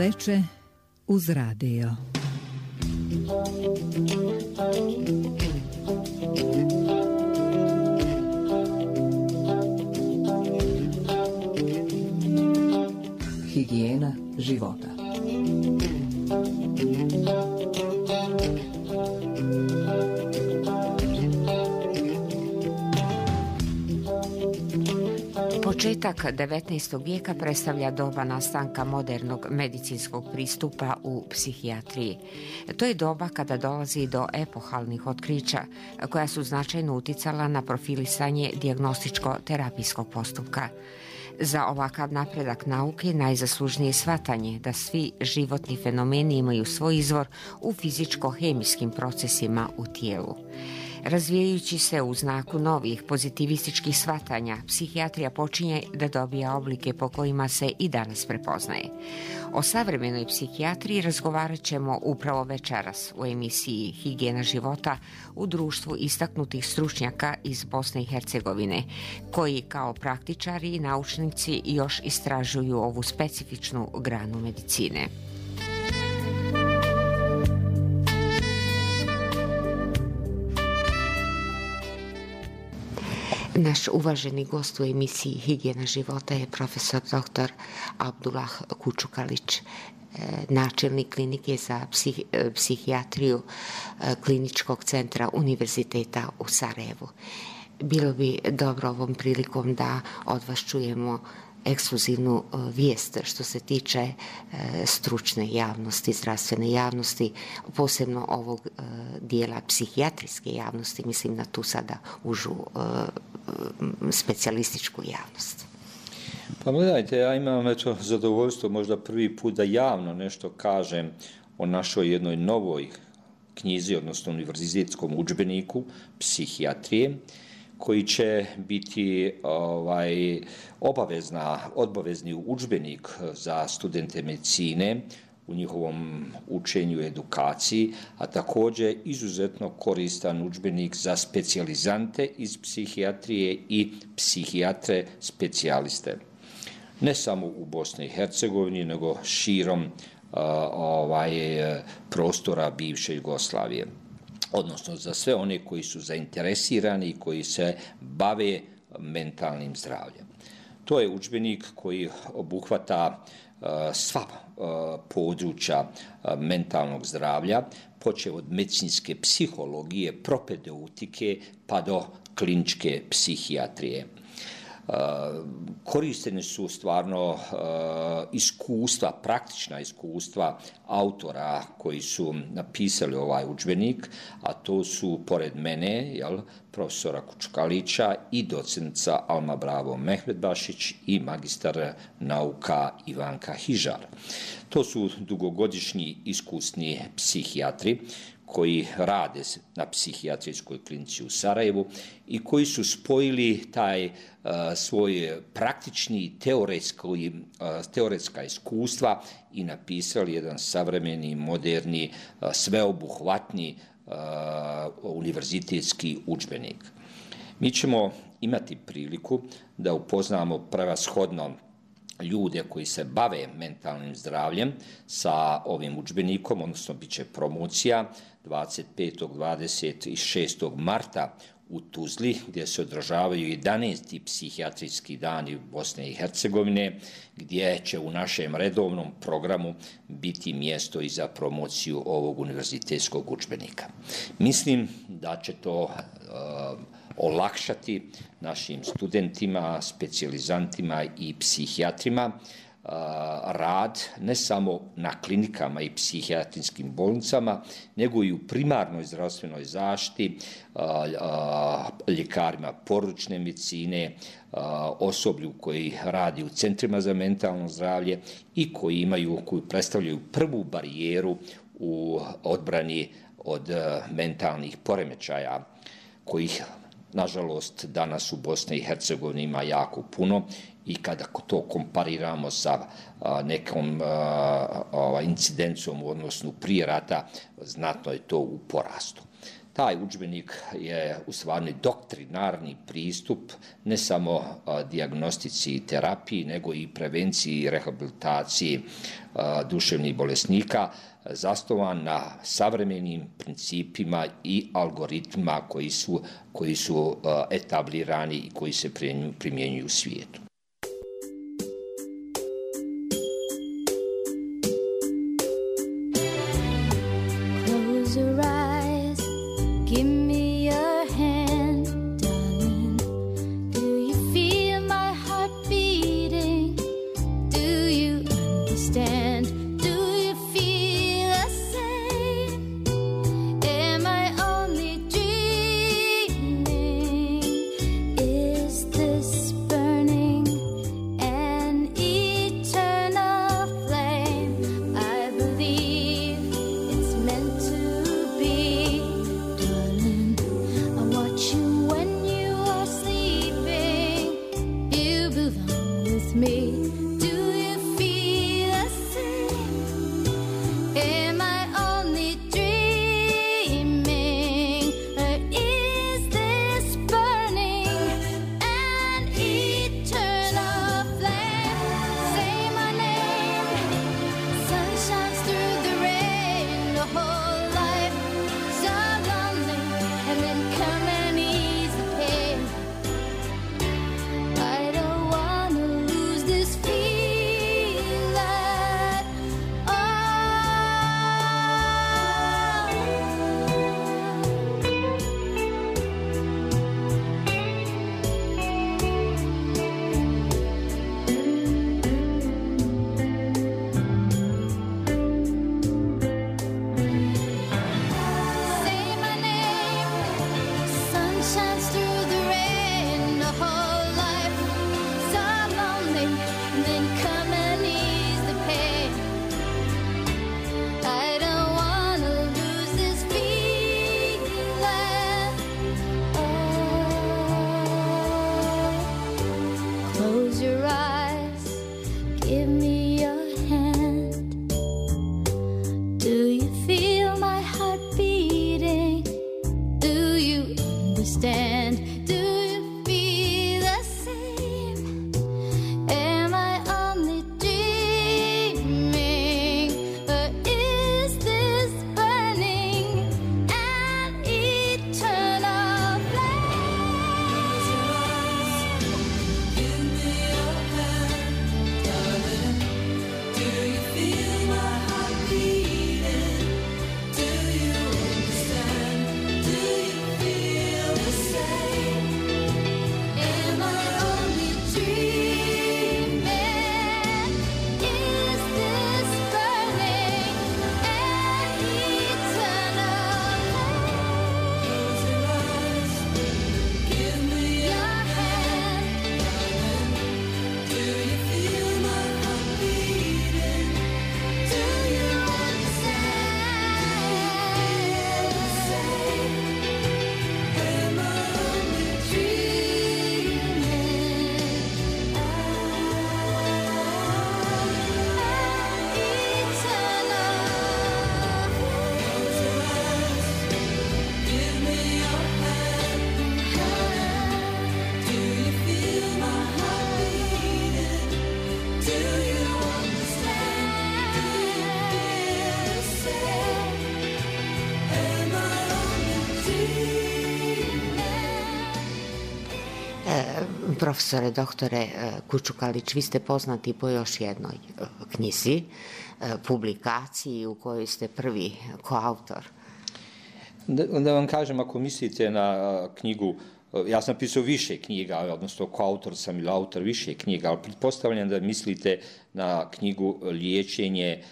veče uz radio. Higijena života. Početak 19. vijeka predstavlja doba nastanka modernog medicinskog pristupa u psihijatriji. To je doba kada dolazi do epohalnih otkrića koja su značajno uticala na profilisanje dijagnostičko-terapijskog postupka. Za ovakav napredak nauke najzaslužnije je shvatanje da svi životni fenomeni imaju svoj izvor u fizičko-hemijskim procesima u tijelu. Razvijajući se u znaku novih pozitivističkih shvatanja, psihijatrija počinje da dobija oblike po kojima se i danas prepoznaje. O savremenoj psihijatriji razgovarat ćemo upravo večeras u emisiji Higijena života u društvu istaknutih stručnjaka iz Bosne i Hercegovine, koji kao praktičari i naučnici još istražuju ovu specifičnu granu medicine. Naš uvaženi gost u emisiji Higijena života je profesor dr. Abdullah Kučukalić, načelnik klinike za psihijatriju Kliničkog centra Univerziteta u Sarajevu. Bilo bi dobro ovom prilikom da od vas čujemo ekskluzivnu vijest što se tiče stručne javnosti, zdravstvene javnosti, posebno ovog dijela psihijatrijske javnosti, mislim na tu sada užu specijalističku javnost. Pa gledajte, ja imam zadovoljstvo možda prvi put da javno nešto kažem o našoj jednoj novoj knjizi, odnosno univerzitetskom udžbeniku psihijatrije, koji će biti obavezni udžbenik za studente medicine u njihovom učenju i edukaciji, a također izuzetno koristan udžbenik za specijalizante iz psihijatrije i psihijatre specijaliste. Ne samo u Bosni i Hercegovini, nego širom prostora bivše Jugoslavije. Odnosno za sve one koji su zainteresirani i koji se bave mentalnim zdravljem. To je udžbenik koji obuhvata sva područja mentalnog zdravlja, počev od medicinske psihologije, propedeutike pa do kliničke psihijatrije. Koristene su stvarno iskustva, praktična iskustva autora koji su napisali ovaj udžbenik, a to su pored mene, profesora Kučukalića i docentica Alma Bravo Mehmedbašić i magistar nauka Ivanka Hižar. To su dugogodišnji iskusni psihijatri koji rade na psihijatrijskoj klinici u Sarajevu i koji su spojili taj svoj praktični teoretska iskustva i napisali jedan savremeni, moderni, sveobuhvatni univerzitetski udžbenik. Mi ćemo imati priliku da upoznamo prevashodno ljude koji se bave mentalnim zdravljem sa ovim udžbenikom, odnosno bit će promocija 25. 26. marta u Tuzli, gdje se održavaju 11. psihijatrijski dani Bosne i Hercegovine, gdje će u našem redovnom programu biti mjesto i za promociju ovog univerzitetskog udžbenika. Mislim da će to olakšati našim studentima, specijalizantima i psihijatrima rad ne samo na klinikama i psihijatrijskim bolnicama, nego i u primarnoj zdravstvenoj zaštiti, ljekarima porodične medicine, osoblju koji radi u centrima za mentalno zdravlje i koji predstavljaju prvu barijeru u odbrani od mentalnih poremećaja, kojih nažalost danas u Bosni i Hercegovini ima jako puno i kada to kompariramo sa nekom incidencijom u odnosu prije rata, znatno je to u porastu. Taj udžbenik je u stvari doktrinarni pristup ne samo dijagnostici i terapiji, nego i prevenciji i rehabilitaciji duševnih bolesnika, zasnovan na savremenim principima i algoritmima koji su etablirani i koji se primjenjuju u svijetu. Profesore, doktore Kučukalić, vi ste poznati po još jednoj knjizi, publikaciji u kojoj ste prvi koautor. Da vam kažem, ako mislite na knjigu, ja sam napisao više knjiga, odnosno koautor sam ili autor više knjiga, ali pretpostavljam da mislite na knjigu Liječenje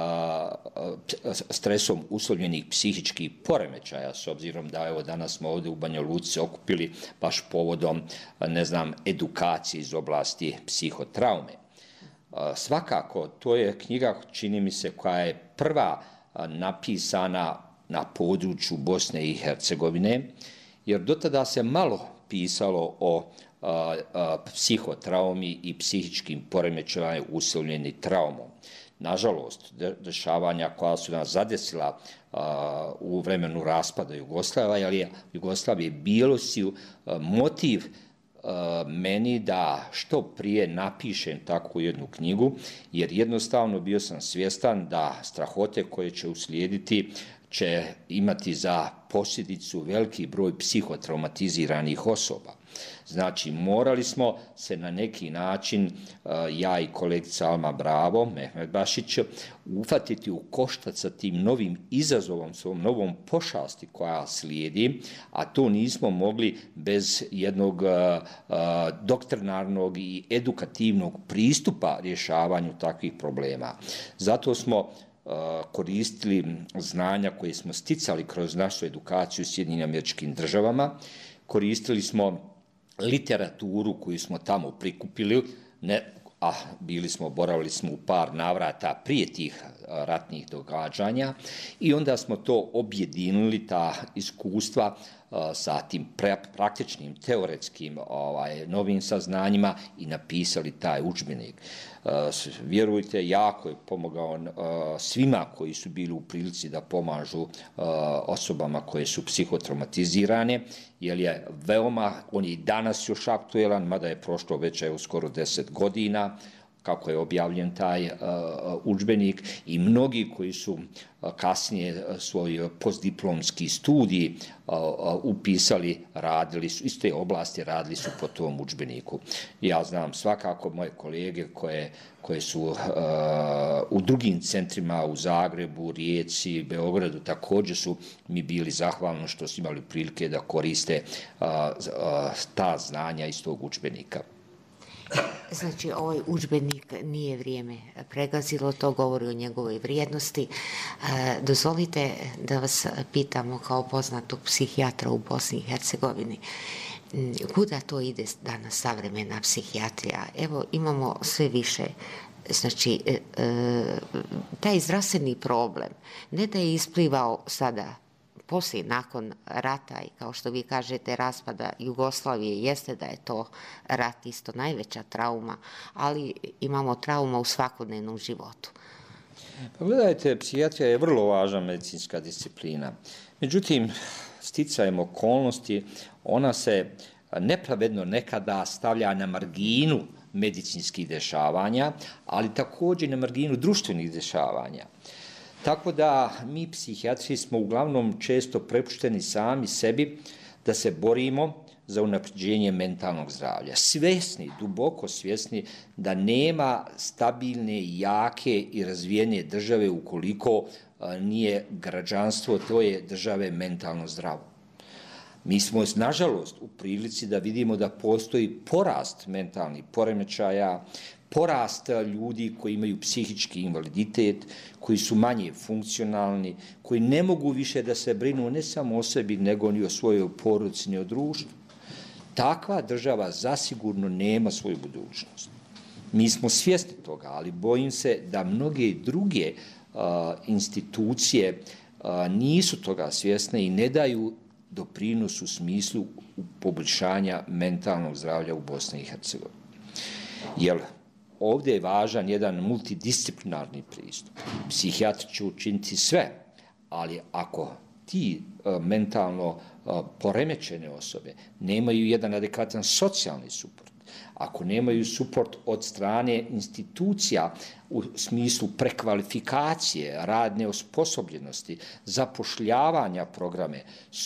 stresom uslovljenih psihičkih poremećaja, s obzirom da evo danas smo ovdje u Banja Luci se okupili baš povodom, edukacije iz oblasti psihotraume. Svakako, to je knjiga, čini mi se, koja je prva napisana na području Bosne i Hercegovine, jer do tada se malo pisalo o psihotraumi i psihičkim poremećajima uslovljeni traumom. Nažalost, dešavanja koja su nas zadesila u vremenu raspada Jugoslavije bilo si motiv meni da što prije napišem takvu jednu knjigu, jer jednostavno bio sam svjestan da strahote koje će uslijediti će imati za posljedicu veliki broj psihotraumatiziranih osoba. Znači, morali smo se na neki način, ja i kolegica Alma Bravo, Mehmet Bašić, uhvatiti u koštac sa tim novim izazovom, s ovom novom pošasti koja slijedi, a to nismo mogli bez jednog doktrinarnog i edukativnog pristupa rješavanju takvih problema. Zato smo koristili znanja koje smo sticali kroz našu edukaciju u SAD-u, koristili smo literaturu koju smo tamo prikupili, boravili smo u par navrata prije tih ratnih događanja i onda smo to objedinili, ta iskustva sa tim praktičnim, teoretskim novim saznanjima i napisali taj udžbenik. Vjerujte, jako je pomogao svima koji su bili u prilici da pomažu osobama koje su psihotraumatizirane, jer je on je i danas još aktuelan, mada je prošlo već skoro 10 godina kako je objavljen taj udžbenik i mnogi koji su kasnije svoj postdiplomski studij upisali, radili su iz te oblasti, radili su po tom udžbeniku. Ja znam svakako moje kolege koje su u drugim centrima u Zagrebu, Rijeci, Beogradu, također su mi bili zahvalni što su imali prilike da koriste ta znanja iz tog udžbenika. Znači, ovaj udžbenik nije vrijeme pregazilo, to govori o njegovoj vrijednosti. Dozvolite da vas pitamo kao poznatog psihijatra u Bosni i Hercegovini. Kuda to ide danas savremena psihijatrija? Evo, imamo sve više, znači, taj zdravstveni problem, ne da je isplivao sada poslije, nakon rata i kao što vi kažete raspada Jugoslavije, jeste da je to rat isto najveća trauma, ali imamo trauma u svakodnevnom životu. Pa gledajte, psihijatrija je vrlo važna medicinska disciplina. Međutim, sticajem okolnosti, ona se nepravedno nekada stavlja na marginu medicinskih dešavanja, ali također na marginu društvenih dešavanja. Tako da mi psihijatri smo uglavnom često prepušteni sami sebi da se borimo za unapređenje mentalnog zdravlja. Svjesni, duboko svjesni da nema stabilne, jake i razvijene države ukoliko nije građanstvo te države mentalno zdravo. Mi smo, nažalost, u prilici da vidimo da postoji porast mentalnih poremećaja, porast ljudi koji imaju psihički invaliditet, koji su manje funkcionalni, koji ne mogu više da se brinu ne samo o sebi, nego ni o svojoj porodici, ni o društvu. Takva država zasigurno nema svoju budućnost. Mi smo svjesni toga, ali bojim se da mnoge druge institucije nisu toga svjesne i ne daju doprinos u smislu poboljšanja mentalnog zdravlja u Bosni i Hercegovini. Jer ovdje je važan jedan multidisciplinarni pristup. Psihijatri će učiniti sve, ali ako ti mentalno poremećene osobe nemaju jedan adekvatan socijalni suport, ako nemaju suport od strane institucija u smislu prekvalifikacije, radne osposobljenosti, zapošljavanja programe,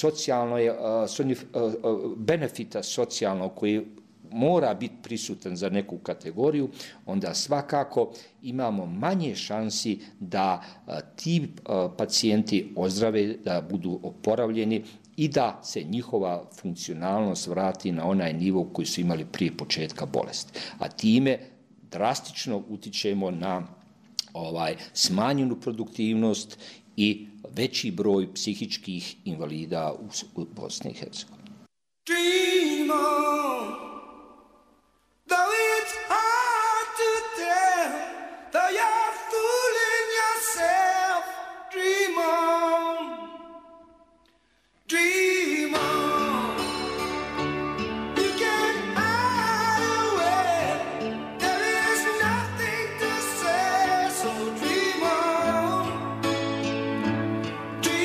benefita socijalnog koji mora biti prisutan za neku kategoriju, onda svakako imamo manje šansi da ti pacijenti ozdrave, da budu oporavljeni i da se njihova funkcionalnost vrati na onaj nivo koji su imali prije početka bolesti. A time drastično utičemo na smanjenu produktivnost i veći broj psihičkih invalida u Bosni i Hercegovini. Dream on, though it's hard to tell, though you're fooling yourself. Dream on, dream on. You can hide away, there is nothing to say, so dream on, dream on.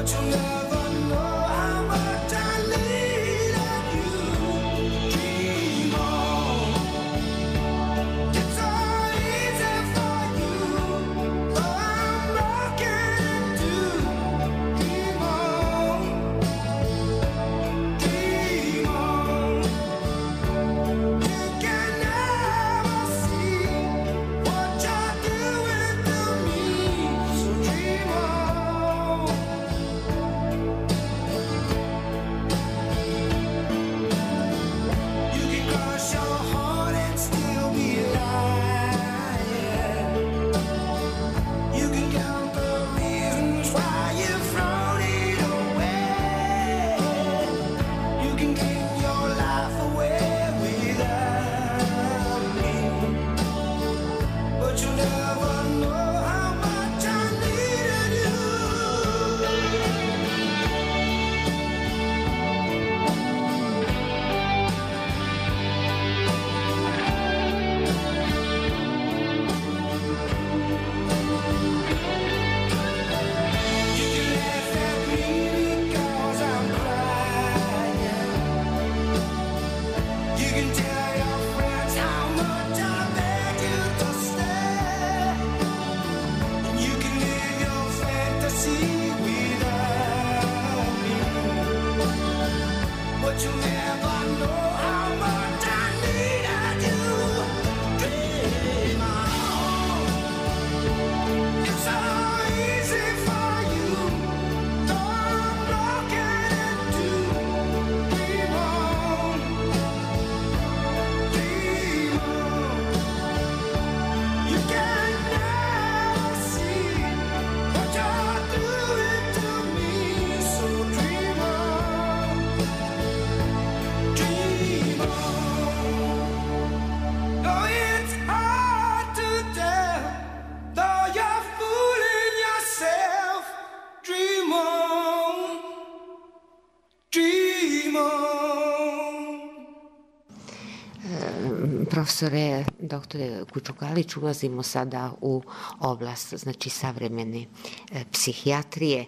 Profesore, doktore Kučukalić, ulazimo sada u oblast, znači, savremene psihijatrije.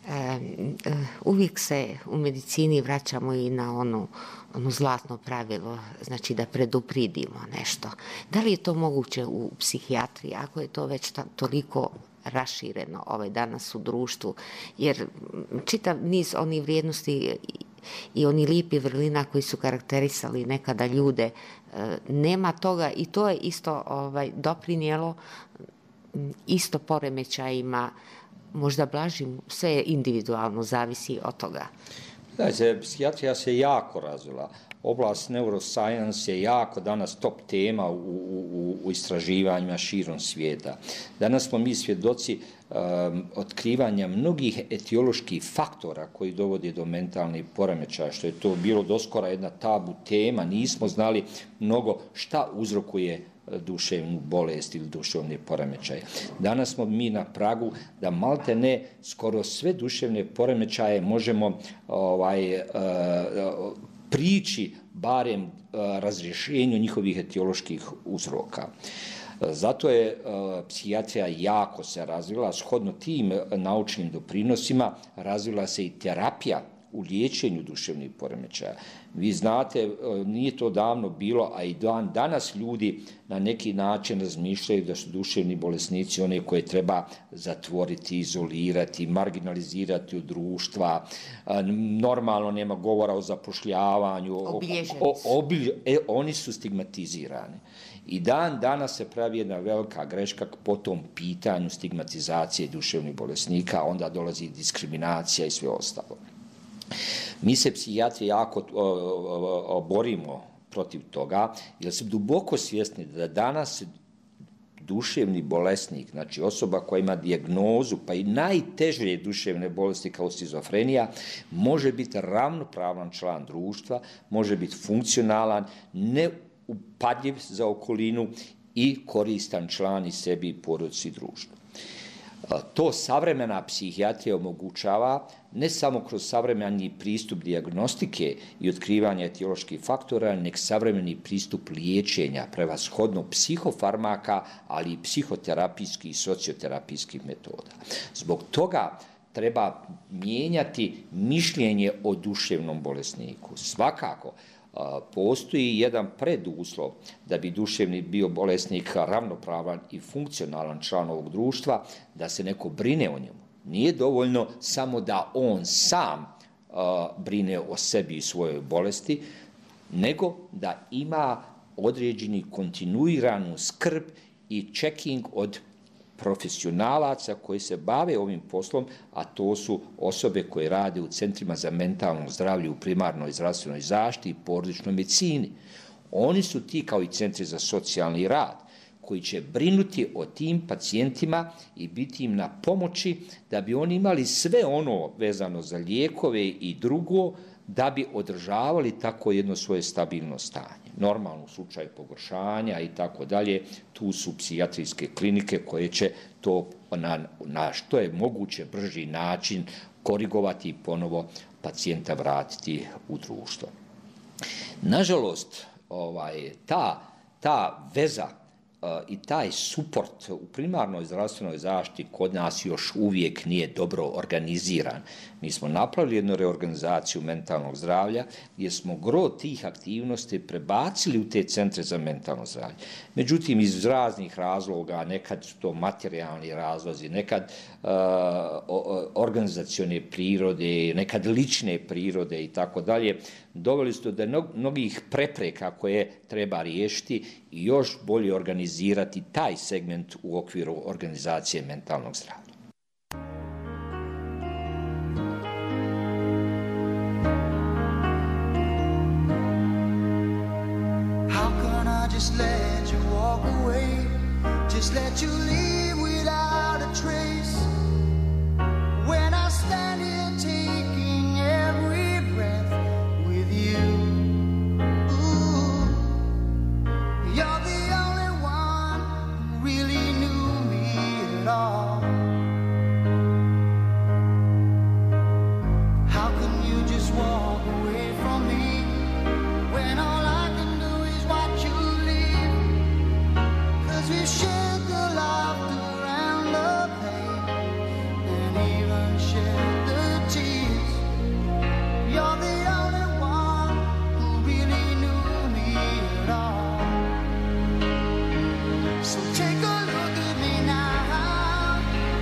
Uvijek se u medicini vraćamo i na ono zlatno pravilo, znači da predupredimo nešto. Da li je to moguće u psihijatriji, ako je to već toliko rašireno danas u društvu, jer čitav niz onih vrijednosti i oni lipi vrlina koji su karakterisali nekada ljude, nema toga i to je isto doprinijelo isto poremećajima, možda blažim, sve je individualno, zavisi od toga. Znači, psihijatrija se jako razvila. Oblast neuroscience je jako danas top tema u istraživanjima širom svijeta. Danas smo mi svjedoci otkrivanja mnogih etioloških faktora koji dovode do mentalnih poremećaja, što je to bilo doskora jedna tabu tema. Nismo znali mnogo šta uzrokuje duševnu bolest ili duševne poremećaje. Danas smo mi na pragu da malte ne skoro sve duševne poremećaje možemo prići barem razrješenju njihovih etioloških uzroka. Zato je psihijatrija jako se razvila, shodno tim naučnim doprinosima razvila se i terapija u liječenju duševnih poremećaja. Vi znate, nije to davno bilo, a i danas ljudi na neki način razmišljaju da su duševni bolesnici one koje treba zatvoriti, izolirati, marginalizirati od društva, normalno nema govora o zapošljavanju, oni su stigmatizirani. I danas se pravi jedna velika greška po tom pitanju stigmatizacije duševnih bolesnika, onda dolazi diskriminacija i sve ostalo. Mi se psihijatri jako borimo protiv toga, jer smo duboko svjesni da danas duševni bolesnik, znači osoba koja ima dijagnozu, pa i najteže duševne bolesti kao šizofrenija, može biti ravnopravan član društva, može biti funkcionalan, neupadljiv za okolinu i koristan član i sebi, i porodici, i društvu. To savremena psihijatrija omogućava ne samo kroz savremeni pristup dijagnostike i otkrivanja etioloških faktora, nek savremeni pristup liječenja, prevashodno psihofarmaka, ali i psihoterapijskih i socioterapijskih metoda. Zbog toga treba mijenjati mišljenje o duševnom bolesniku. Svakako, postoji jedan preduslov da bi duševni bio bolesnik ravnopravan i funkcionalan član ovog društva, da se neko brine o njemu. Nije dovoljno samo da on sam brine o sebi i svojoj bolesti, nego da ima određeni kontinuiranu skrb i checking od profesionalaca koji se bave ovim poslom, a to su osobe koje rade u centrima za mentalno zdravlje u primarnoj zdravstvenoj zaštiti i porodičnoj medicini. Oni su ti, kao i centri za socijalni rad, koji će brinuti o tim pacijentima i biti im na pomoći da bi oni imali sve ono vezano za lijekove i drugo, da bi održavali tako jedno svoje stabilno stanje. Normalno u slučaju pogoršanja i tako dalje, tu su psihijatrijske klinike koje će to na što je moguće brži način korigovati i ponovo pacijenta vratiti u društvo. Nažalost, ta veza i taj suport u primarnoj zdravstvenoj zaštiti kod nas još uvijek nije dobro organiziran. Mi smo napravili jednu reorganizaciju mentalnog zdravlja gdje smo gro tih aktivnosti prebacili u te centre za mentalno zdravlje. Međutim, iz raznih razloga, nekad su to materijalni razlozi, nekad organizacione prirode, nekad lične prirode i tako dalje, doveli su do mnogih prepreka koje treba riješiti i još bolje organizirati taj segment u okviru organizacije mentalnog zdravlja. Just let you walk away, just let you leave without a trace. When I stand here taking every breath with you, ooh, you're the only one who really knew me at all. How can you just walk away from me when all I can do is watch you? We've shared the laughter and the pain, and even shared the tears. You're the only one who really knew me at all. So take a look at me now.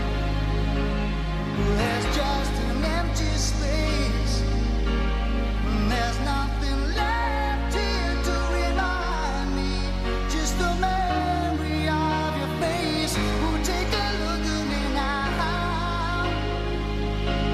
There's just an empty space, and there's nothing left here to remind me. Just a man. Take a look at me now.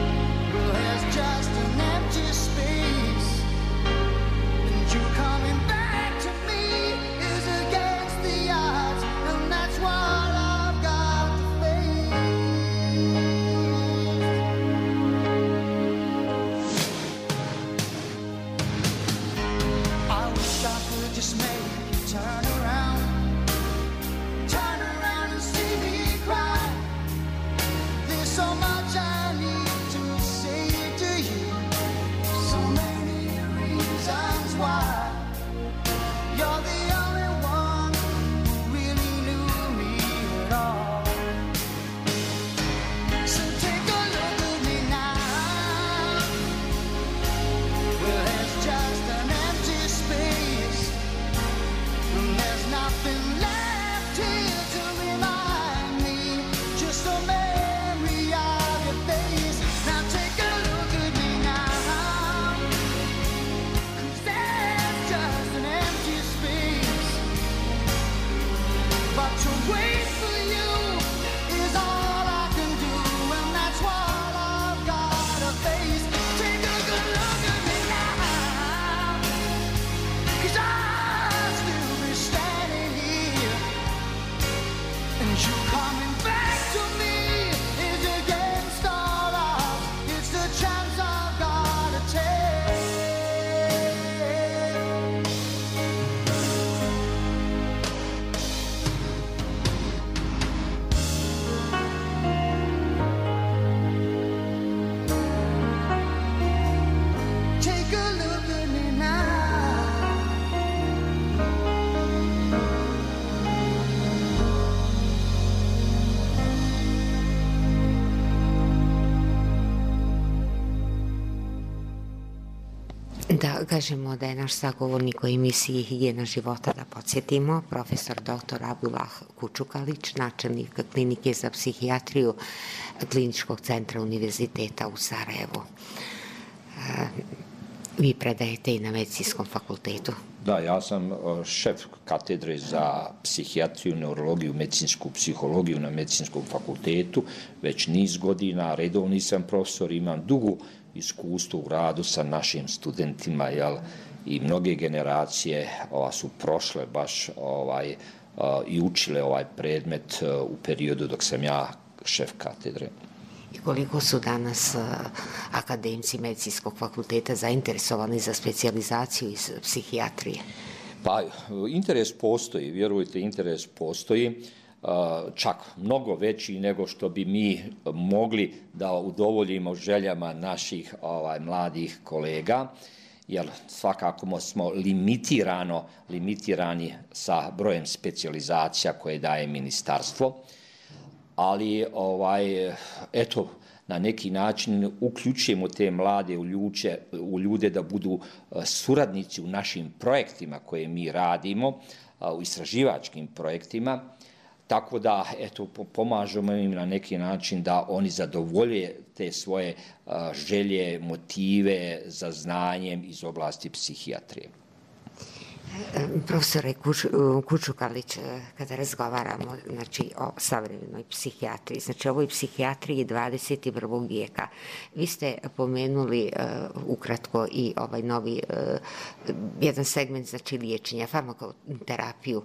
Da kažemo da je naš sagovornik u emisiji Higijena života, da podsjetimo, profesor dr. Abdullah Kučukalić, načelnik klinike za psihijatriju Kliničkog centra Univerziteta u Sarajevu. Vi predajete i na Medicinskom fakultetu. Da, ja sam šef katedre za psihijatriju, neurologiju, medicinsku psihologiju na Medicinskom fakultetu. Već niz godina, redovni sam profesor, imam dugu iskustvo u radu sa našim studentima, i mnoge generacije su prošle baš i učile ovaj predmet u periodu dok sam ja šef katedre. I koliko su danas akademci Medicinskog fakulteta zainteresovani za specijalizaciju iz psihijatrije? Pa, interes postoji, vjerujte, interes postoji, čak mnogo veći nego što bi mi mogli da udovoljimo željama naših mladih kolega, jer svakako smo limitirani sa brojem specijalizacija koje daje ministarstvo, ali eto, na neki način uključujemo te mlade u ljude da budu suradnici u našim projektima koje mi radimo, u istraživačkim projektima, tako da eto, pomažemo im na neki način da oni zadovolje te svoje želje, motive za znanjem iz oblasti psihijatrije. Profesore Kučukalić, kada razgovaramo o savremenoj psihijatriji, ovoj psihijatriji 21. vijeka, vi ste pomenuli ukratko i ovaj novi jedan segment, liječenja, farmakoterapiju.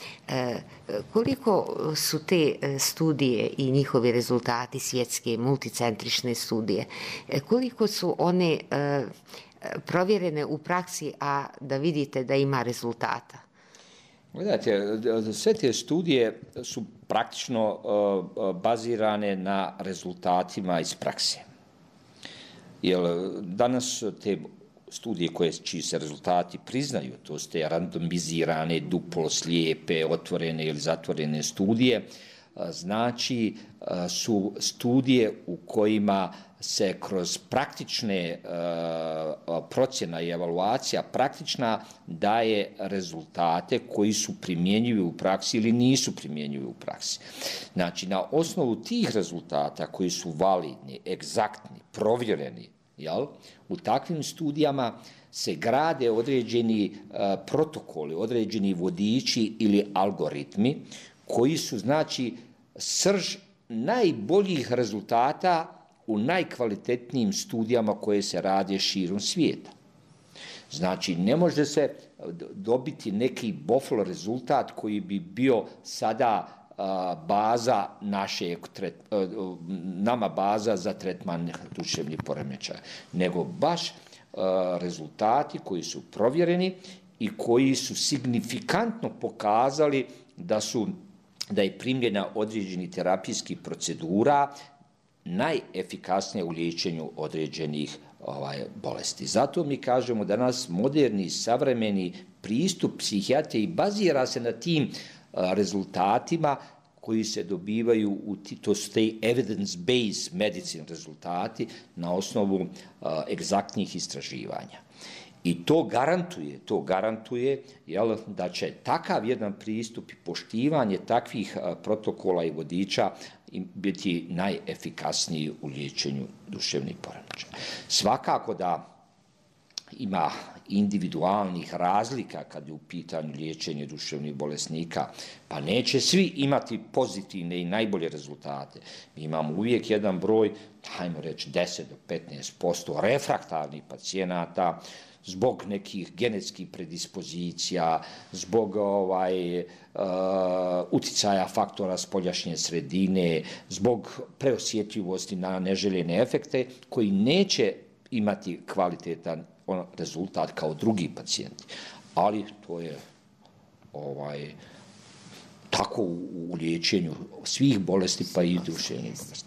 Koliko su te studije i njihovi rezultati, svjetske, multicentrične studije, koliko su one provjerene u praksi, a da vidite da ima rezultata? Gledajte, sve te studije su praktično bazirane na rezultatima iz prakse. Jer danas te studije čiji se rezultati priznaju, to su te randomizirane, duplo slijepe, otvorene ili zatvorene studije, znači su studije u kojima se kroz praktične procjena i evaluacija praktična daje rezultate koji su primjenjivi u praksi ili nisu primjenjivi u praksi. Znači, na osnovu tih rezultata koji su validni, egzaktni, provjereni, u takvim studijama se grade određeni protokoli, određeni vodiči ili algoritmi koji su, znači, srž najboljih rezultata u najkvalitetnijim studijama koje se rade širom svijeta. Znači, ne može se dobiti neki bofl rezultat koji bi bio sada baza nama baza za tretman duševnih poremećaja, nego baš rezultati koji su provjereni i koji su signifikantno pokazali da je primjena određenih terapijskih procedura najefikasnija u liječenju određenih bolesti. Zato mi kažemo da nas moderni, savremeni pristup psihijatriji bazira se na tim rezultatima koji se dobivaju, to su te evidence-based medicine rezultati na osnovu egzaktnih istraživanja. I to garantuje da će takav jedan pristup i poštivanje takvih protokola i vodiča biti najefikasniji u liječenju duševnih poremećaja. Svakako da ima individualnih razlika kad je u pitanju liječenje duševnih bolesnika, pa neće svi imati pozitivne i najbolje rezultate. Mi imamo uvijek jedan broj, hajmo reći 10 do 15% refraktarnih pacijenata, zbog nekih genetskih predispozicija, zbog uticaja faktora spoljašnje sredine, zbog preosjetljivosti na neželjene efekte, koji neće imati kvalitetan rezultat kao drugi pacijenti. Ali to je tako u liječenju svih bolesti, pa i duševnih bolesti.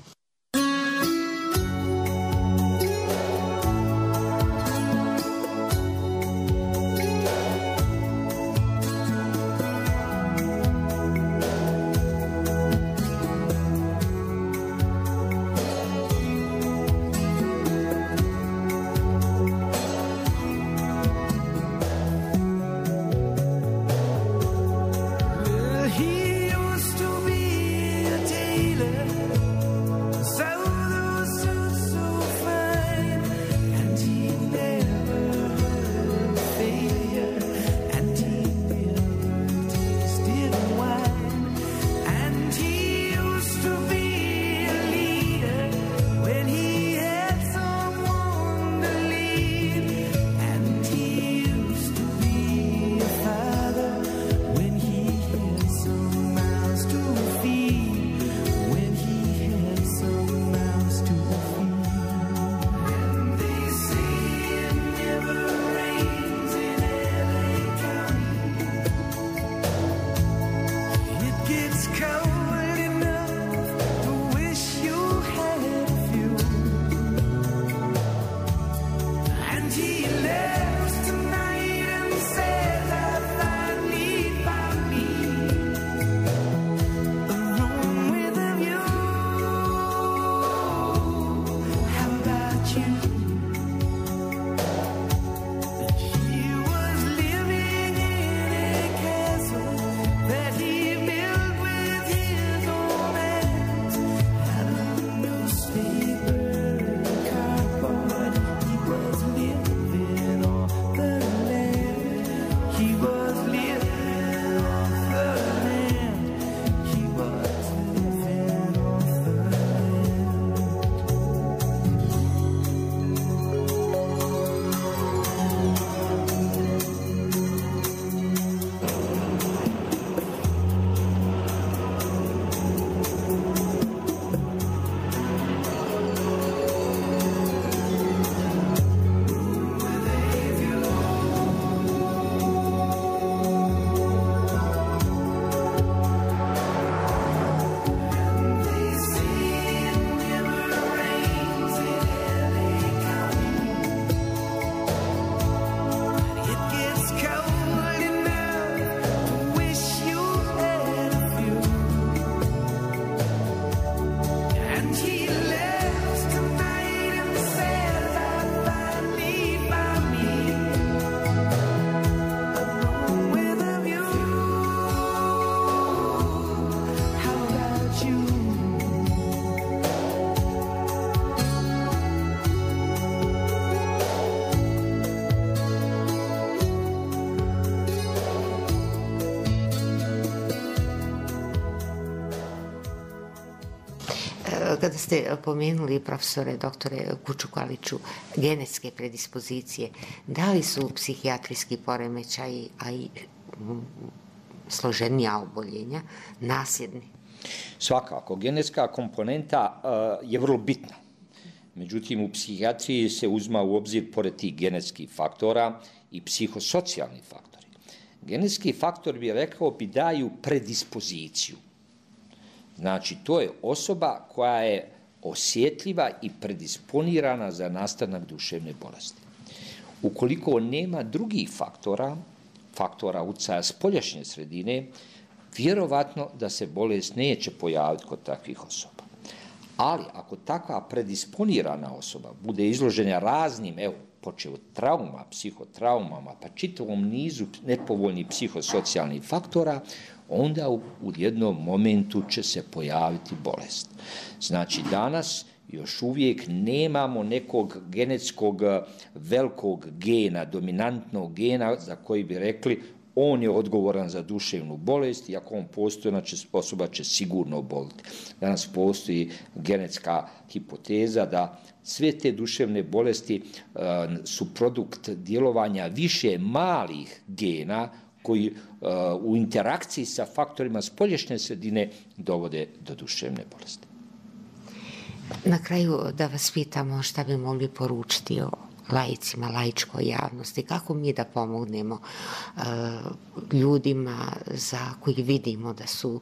Kada ste pomenuli, profesore, doktore Kučukaliću, genetske predispozicije, da li su psihijatrijski poremećaji, a i složenija oboljenja, nasljedni? Svakako, genetska komponenta je vrlo bitna. Međutim, u psihijatriji se uzma u obzir, pored tih genetskih faktora, i psihosocijalni faktori. Genetski faktor, bi daju predispoziciju. Znači, to je osoba koja je osjetljiva i predisponirana za nastanak duševne bolesti. Ukoliko nema drugih faktora utjecaja spoljašnje sredine, vjerovatno da se bolest neće pojaviti kod takvih osoba. Ali ako takva predisponirana osoba bude izložena raznim, počeo od trauma, psihotraumama, pa čitavom nizu nepovoljnih psihosocijalnih faktora, onda u jednom momentu će se pojaviti bolest. Znači, danas još uvijek nemamo nekog genetskog velikog gena, dominantnog gena za koji bi rekli on je odgovoran za duševnu bolest i ako on postoji, osoba će sigurno oboliti. Danas postoji genetska hipoteza da sve te duševne bolesti su produkt djelovanja više malih gena koji u interakciji sa faktorima spoljašnje sredine dovode do duševne bolesti. Na kraju da vas pitamo šta bi mogli poručiti o laicima, laičkoj javnosti, kako mi da pomognemo ljudima za koji vidimo da su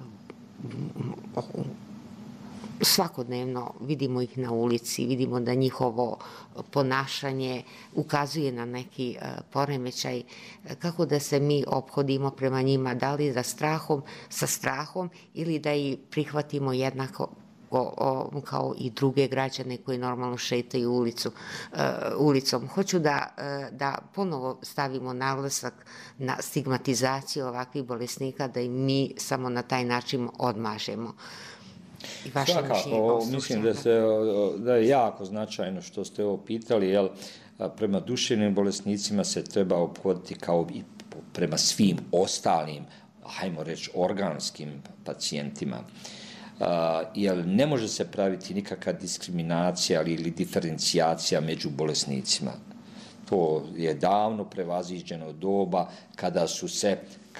svakodnevno, vidimo ih na ulici, vidimo da njihovo ponašanje ukazuje na neki poremećaj, kako da se mi ophodimo prema njima, da li sa strahom ili da ih prihvatimo jednako kao i druge građane koji normalno šetaju ulicom. Hoću da ponovo stavimo naglasak na stigmatizaciju ovakvih bolesnika, da i mi samo na taj način odmažemo. Svakako, mislim da je jako značajno što ste ovo pitali, jer prema duševnim bolesnicima se treba ophoditi kao i prema svim ostalim, hajmo reći, organskim pacijentima. Jer ne može se praviti nikakva diskriminacija ili diferencijacija među bolesnicima. To je davno prevaziđeno doba kada su se,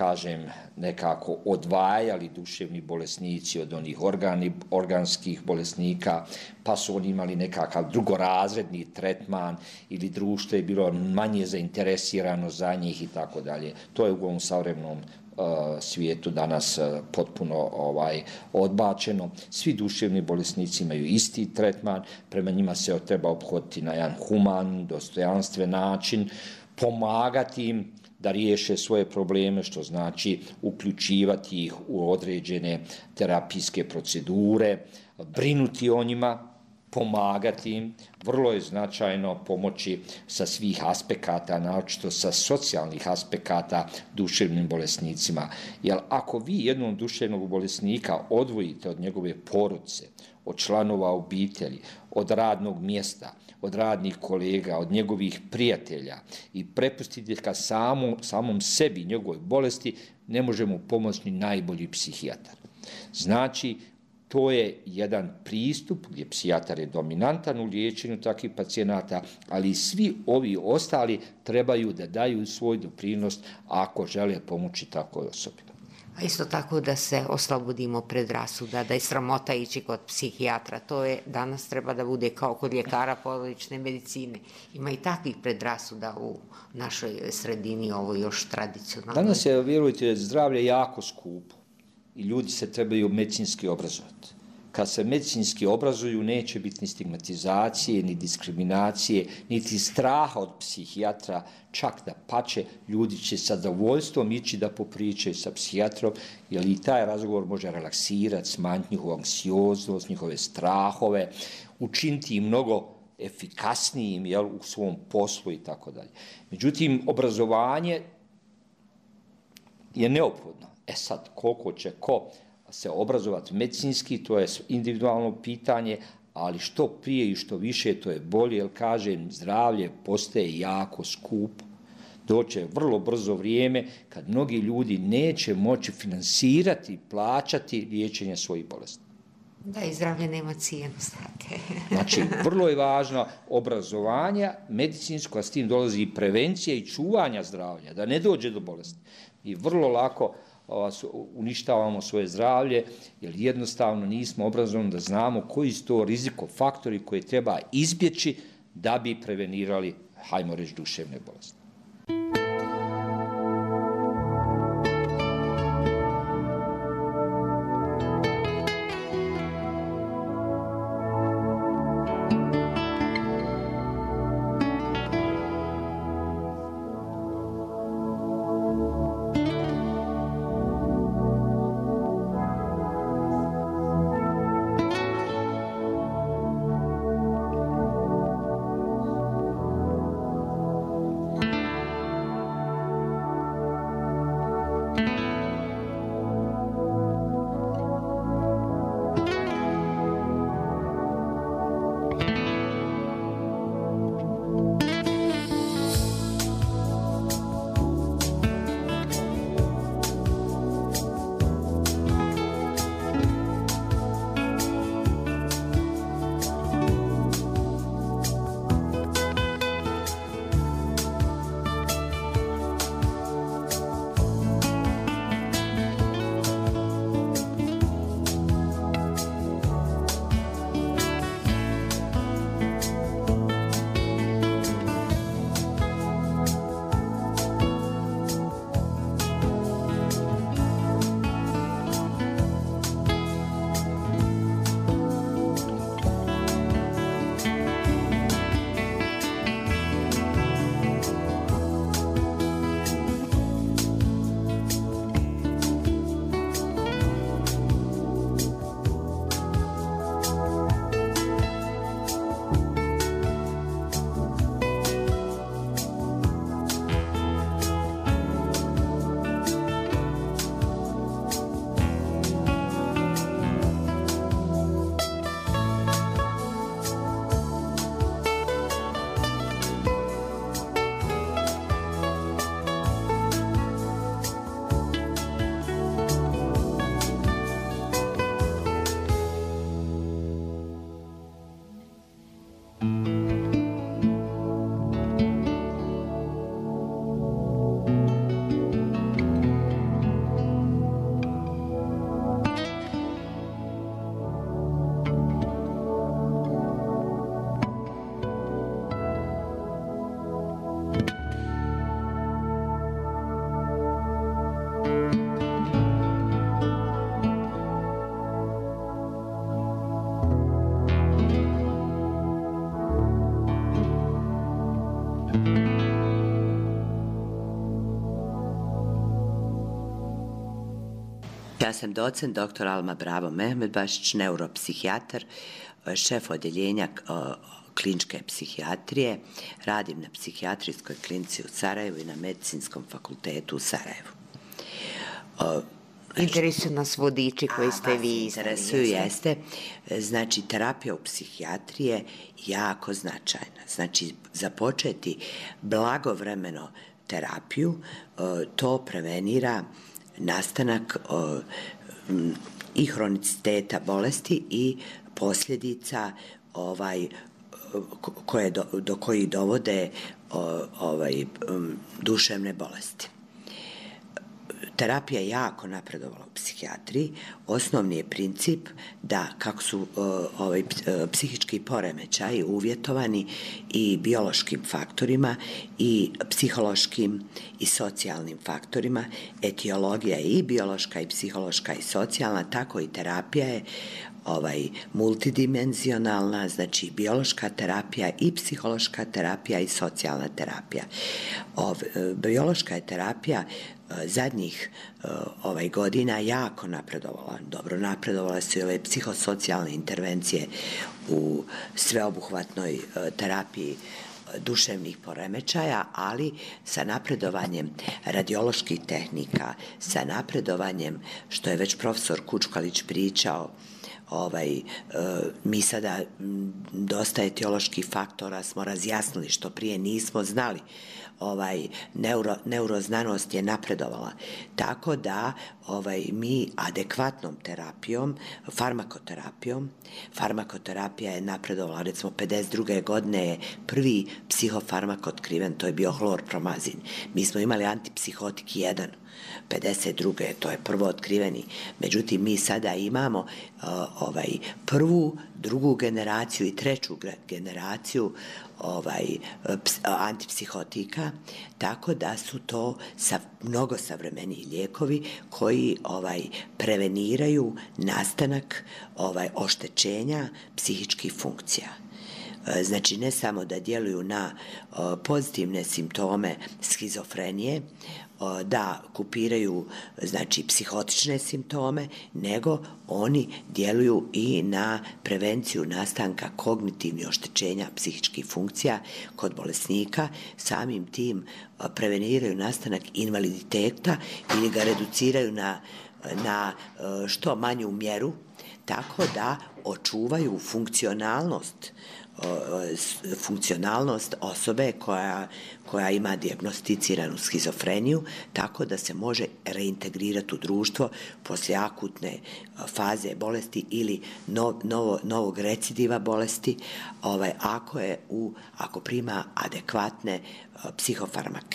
nekako odvajali duševni bolesnici od onih organskih bolesnika, pa su oni imali nekakav drugorazredni tretman ili društvo je bilo manje zainteresirano za njih i tako dalje. To je u ovom savremenom svijetu danas potpuno odbačeno. Svi duševni bolesnici imaju isti tretman, prema njima se treba ophoditi na jedan human, dostojanstven način, pomagati im da riješe svoje probleme, što znači uključivati ih u određene terapijske procedure, brinuti o njima, pomagati im. Vrlo je značajno pomoći sa svih aspekata, naročito sa socijalnih aspekata duševnim bolesnicima. Jer ako vi jednog duševnog bolesnika odvojite od njegove porodice, od članova obitelji, od radnog mjesta, od radnih kolega, od njegovih prijatelja i prepustite ga samom sebi, njegovoj bolesti, ne može mu pomoći ni najbolji psihijatar. Znači, to je jedan pristup gdje psihijatar je dominantan u liječenju takvih pacijenata, ali i svi ovi ostali trebaju da daju svoj doprinos ako žele pomoći takvoj osobi. A isto tako da se oslobodimo predrasuda, da je sramota ići kod psihijatra. To je danas treba da bude kao kod ljekara porodične medicine. Ima i takvih predrasuda u našoj sredini, ovo još tradicionalno. Danas je, vjerujte, zdravlje jako skupo i ljudi se trebaju medicinski obrazovati. Kad se medicinski obrazuju, neće biti ni stigmatizacije, ni diskriminacije, niti straha od psihijatra, čak da pače, ljudi će sa zadovoljstvom ići da popričaju sa psihijatrom, jer i taj razgovor može relaksirati, smanjiti njihovu anksioznost, njihove strahove, učiniti ih mnogo efikasnijim u svom poslu i tako dalje. Međutim, obrazovanje je neophodno. Sad, koliko će ko se obrazovati medicinski, to je individualno pitanje, ali što prije i što više, to je bolje, jer kažem, zdravlje postaje jako skupo. Doće vrlo brzo vrijeme kad mnogi ljudi neće moći finansirati, plaćati liječenje svojih bolesti. Da, i zdravlje nema cijenu, znate. Znači, vrlo je važno obrazovanje medicinsko, a s tim dolazi i prevencija i čuvanja zdravlja, da ne dođe do bolesti. I vrlo lako uništavamo svoje zdravlje, jer jednostavno nismo obrazovani da znamo koji su to rizikofaktori koje treba izbjeći da bi prevenirali, hajmo reći, duševne bolesti. Ja sam docent dr. Alma Bravo Mehmedbašić, neuropsihijatar, šef odjeljenja kliničke psihijatrije. Radim na psihijatrijskoj klinici u Sarajevu i na medicinskom fakultetu u Sarajevu. Interesuju nas vodiči koji ste vi interesuju, jeste. Znači, terapija u psihijatriji je jako značajna. Znači, započeti blagovremeno terapiju, to prevenira nastanak i hroniciteta bolesti i posljedica do koji dovode duševne bolesti. Terapija je jako napredovala u psihijatriji. Osnovni je princip da kako su psihički poremećaji uvjetovani i biološkim faktorima i psihološkim i socijalnim faktorima, etiologija je i biološka i psihološka i socijalna, tako i terapija je multidimenzionalna, znači biološka terapija i psihološka terapija i socijalna terapija. Biološka je terapija zadnjih godina jako napredovala. Dobro, napredovala su i ove psihosocijalne intervencije u sveobuhvatnoj terapiji duševnih poremećaja, ali sa napredovanjem radioloških tehnika, sa napredovanjem, što je već profesor Kučkalić pričao, mi sada dosta etioloških faktora smo razjasnili što prije nismo znali. Neuroznanost je napredovala, tako da mi adekvatnom terapijom, farmakoterapija je napredovala, recimo 52. godine je prvi psihofarmak otkriven, to je bio hlorpromazin. Mi smo imali antipsihotik 1, 52. to je prvo otkriveni, međutim mi sada imamo prvu, drugu generaciju i treću generaciju antipsihotika, tako da su to mnogo savremeniji lijekovi koji preveniraju nastanak oštećenja psihičkih funkcija. Znači ne samo da djeluju na pozitivne simptome skizofrenije, da kupiraju znači psihotične simptome, nego oni djeluju i na prevenciju nastanka kognitivnih oštećenja psihičkih funkcija kod bolesnika, samim tim preveniraju nastanak invaliditeta ili ga reduciraju na što manju mjeru, tako da očuvaju funkcionalnost osobe koja ima dijagnosticiranu skizofreniju, tako da se može reintegrirati u društvo poslije akutne faze bolesti ili novog recidiva bolesti, ako prima adekvatne psihofarmake.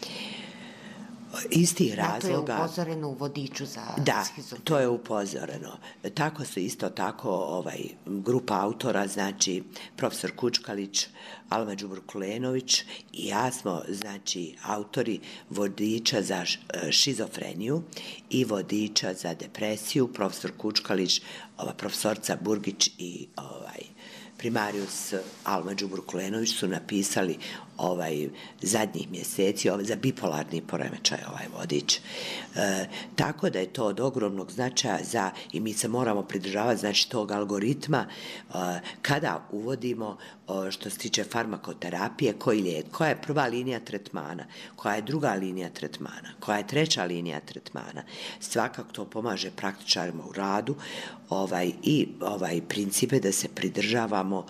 Istih razloga... To je upozoreno u vodiču za skizofreniju. Da, to je upozoreno. Tako su isto tako grupa autora, znači profesor Kučkalić, Alma Đubrkulenović i ja smo, znači, autori vodiča za šizofreniju i vodiča za depresiju. Profesor Kučkalić, profesorca Burgić i primarius Alma Đubrkulenović su napisali zadnjih mjeseci za bipolarni poremećaj vodič. Tako da je to od ogromnog značaja i mi se moramo pridržavati znači tog algoritma kada uvodimo što se tiče farmakoterapije, koji lijek, koja je prva linija tretmana, koja je druga linija tretmana, koja je treća linija tretmana. Svakako to pomaže praktičarima u radu i principe da se pridržavamo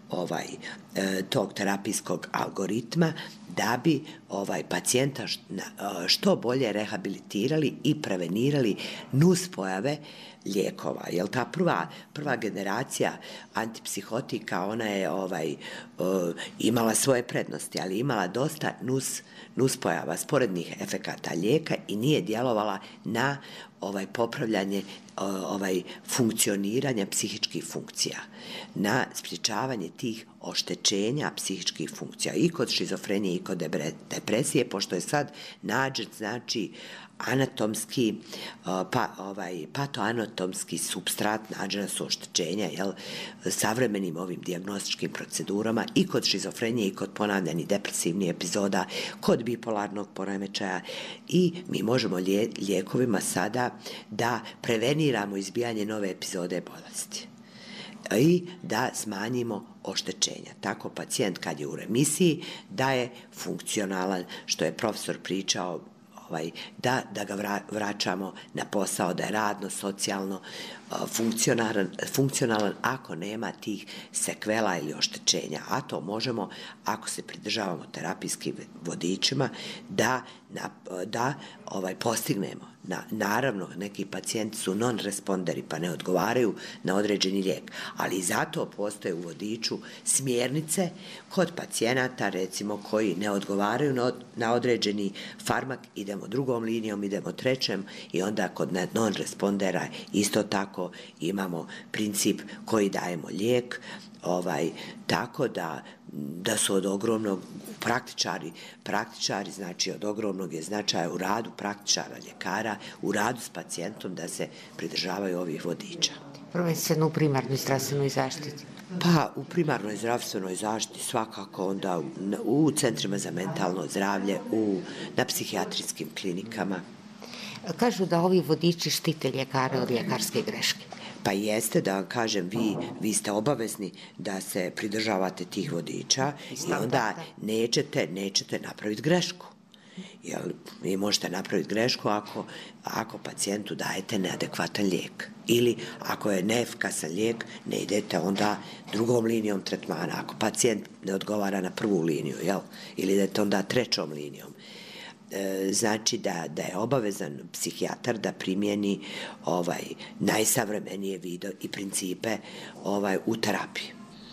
tog terapijskog algoritma da bi pacijenta što bolje rehabilitirali i prevenirali nuspojave lijekova. Jer ta prva generacija antipsihotika, ona je imala svoje prednosti, ali imala dosta nuspojava, sporednih efekata lijeka i nije djelovala na popravljanje funkcioniranja psihičkih funkcija, na sprječavanje tih oštećenja psihičkih funkcija i kod šizofrenije i kod depresije, pošto je sad nađen znači anatomski patoanatomski supstrat, nađena su oštećenja savremenim ovim dijagnostičkim procedurama i kod šizofrenije i kod ponavljanih depresivnih epizoda, kod bipolarnog poremećaja i mi možemo lijekovima sada da preveniramo izbijanje nove epizode bolesti i da smanjimo oštećenja. Tako pacijent kad je u remisiji da je funkcionalan, što je profesor pričao, da ga vraćamo na posao, da je radno, socijalno funkcionalan ako nema tih sekvela ili oštećenja. A to možemo, ako se pridržavamo terapijskim vodičima, da postignemo. Naravno, neki pacijenti su non-responderi pa ne odgovaraju na određeni lijek, ali zato postoje u vodiču smjernice kod pacijenata, recimo, koji ne odgovaraju na određeni farmak, idemo drugom linijom, idemo trećem i onda kod non-respondera isto tako imamo princip koji dajemo lijek, tako da su od ogromnog praktičari, znači od ogromnog je značaja u radu praktičara, ljekara, u radu s pacijentom da se pridržavaju ovih vodiča. Prvenstveno u primarnoj zdravstvenoj zaštiti? Pa u primarnoj zdravstvenoj zaštiti svakako, onda u centrima za mentalno zdravlje, na psihijatrijskim klinikama. Kažu da ovi vodiči štite ljekare od ljekarske greške. Pa jeste, da kažem, vi ste obavezni da se pridržavate tih vodiča i onda nećete napraviti grešku. Jer vi možete napraviti grešku ako pacijentu dajete neadekvatan lijek. Ili ako je neefikasan lijek, ne idete onda drugom linijom tretmana. Ako pacijent ne odgovara na prvu liniju, jel? Ili idete onda trećom linijom. Znači da je obavezan psihijatar da primjeni najsavremenije vide i principe u terapiji.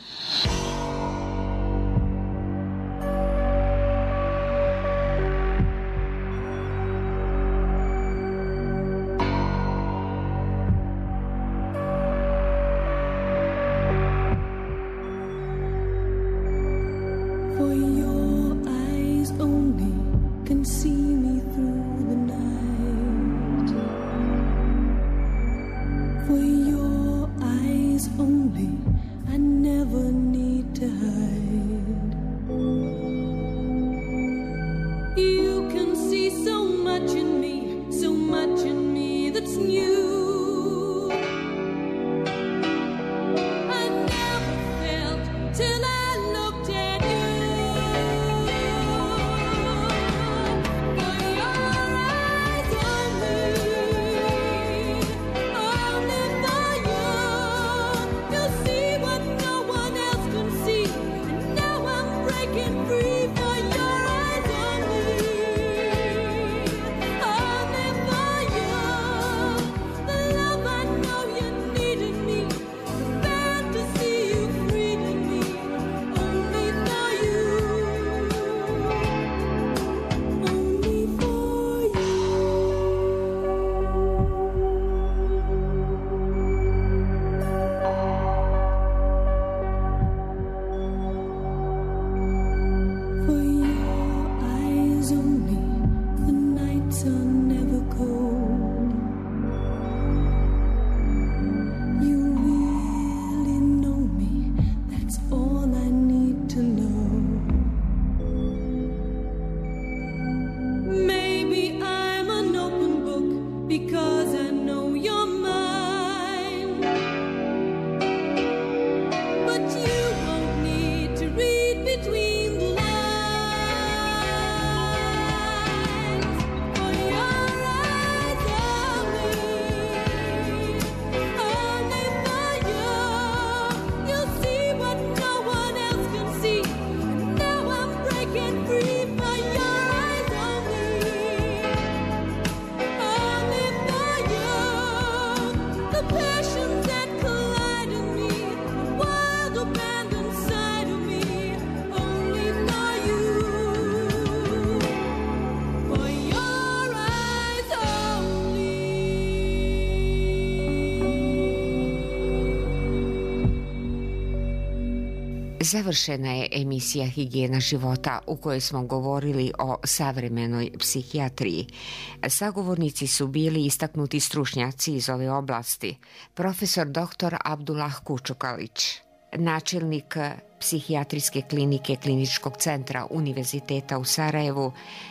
Završena je emisija Higijena života u kojoj smo govorili o savremenoj psihijatriji. Sagovornici su bili istaknuti stručnjaci iz ove oblasti. Profesor dr. Abdullah Kučukalić, načelnik psihijatrijske klinike Kliničkog centra Univerziteta u Sarajevu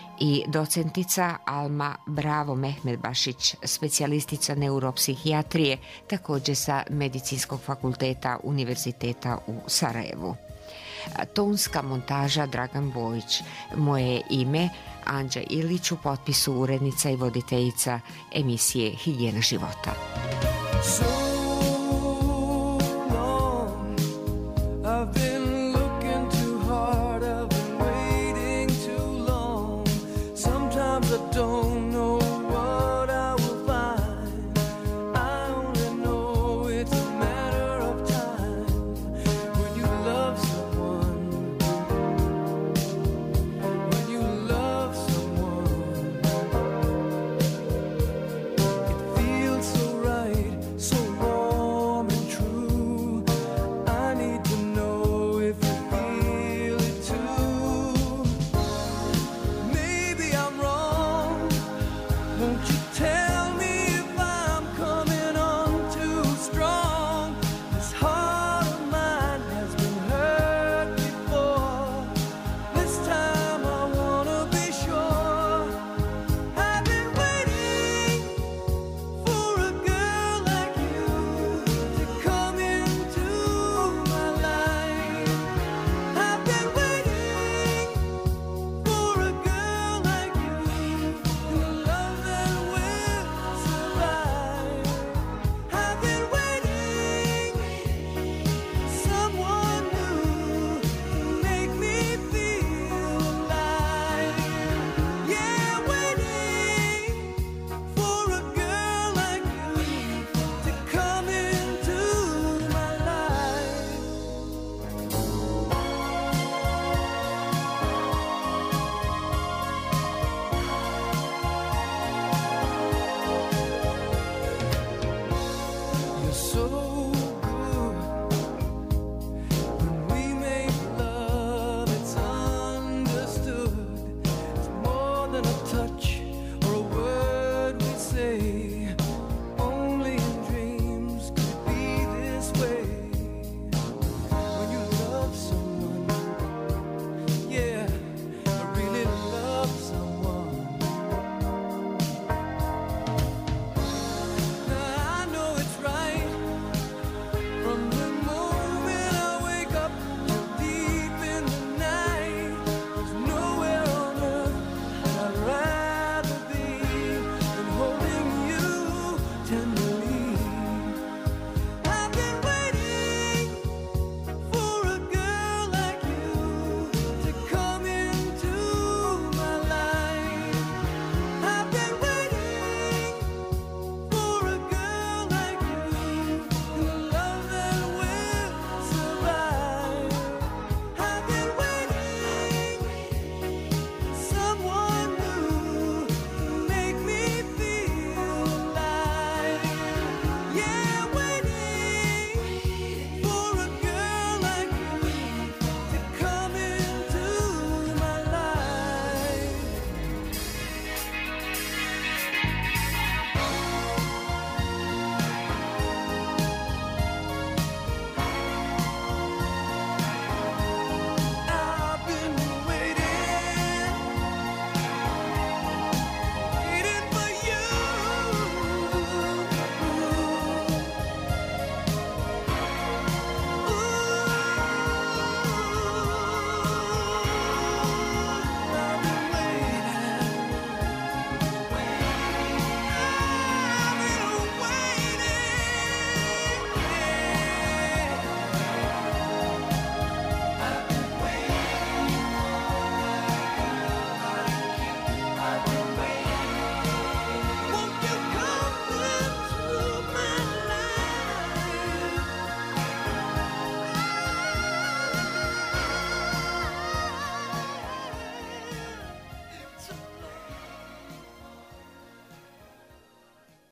i docentica Alma Bravo Mehmedbašić, specijalistica neuropsihijatrije, također sa Medicinskog fakulteta Univerziteta u Sarajevu. Tonska montaža Dragan Bojić. Moje ime Anđa Ilić, u potpisu urednica i voditeljica emisije Higijena života.